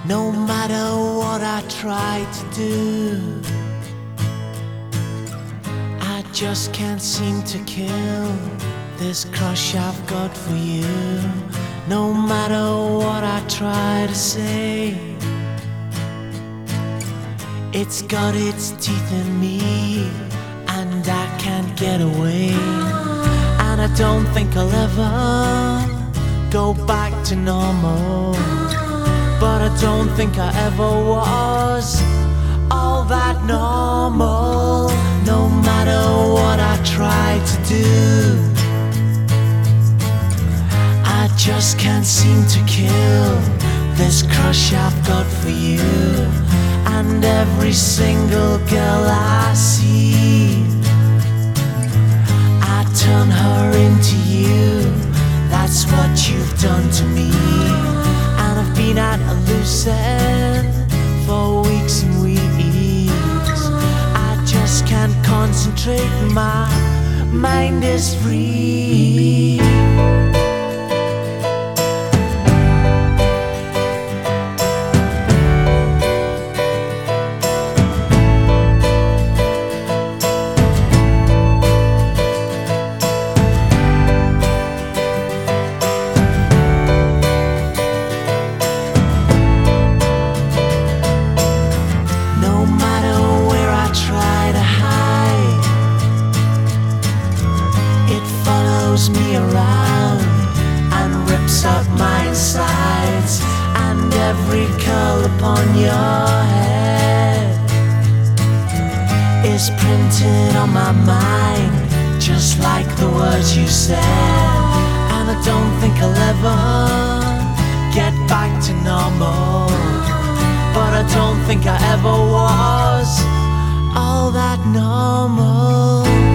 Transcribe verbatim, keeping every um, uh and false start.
No matter what I try to do, I just can't seem to kill this crush I've got for you. No matter what I try to say, it's got its teeth in me and I can't get away. And I don't think I'll ever go back to normal, but I don't think I ever was all that normal. No matter what I try to do, I just can't seem to kill this crush I've got for you. And every single girl I see, I turn her into you. That's what you've done to me. And I've been at a loose end for weeks and weeks. I just can't concentrate, my mind is free. Me around and rips up my insides, and every curl upon your head is printed on my mind, just like the words you said. And I don't think I'll ever get back to normal, but I don't think I ever was all that normal.